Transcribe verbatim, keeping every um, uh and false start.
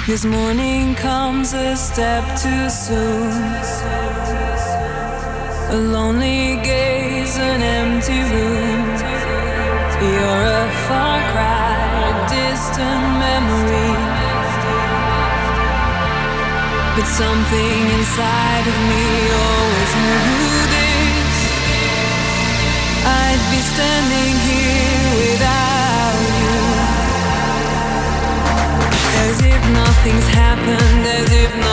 This morning comes a step too soon. A lonely gaze, an empty room. You're a far cry, a distant memory. But something inside of me always knew this. I'd be standing here without you, as if nothing's happened, as if nothing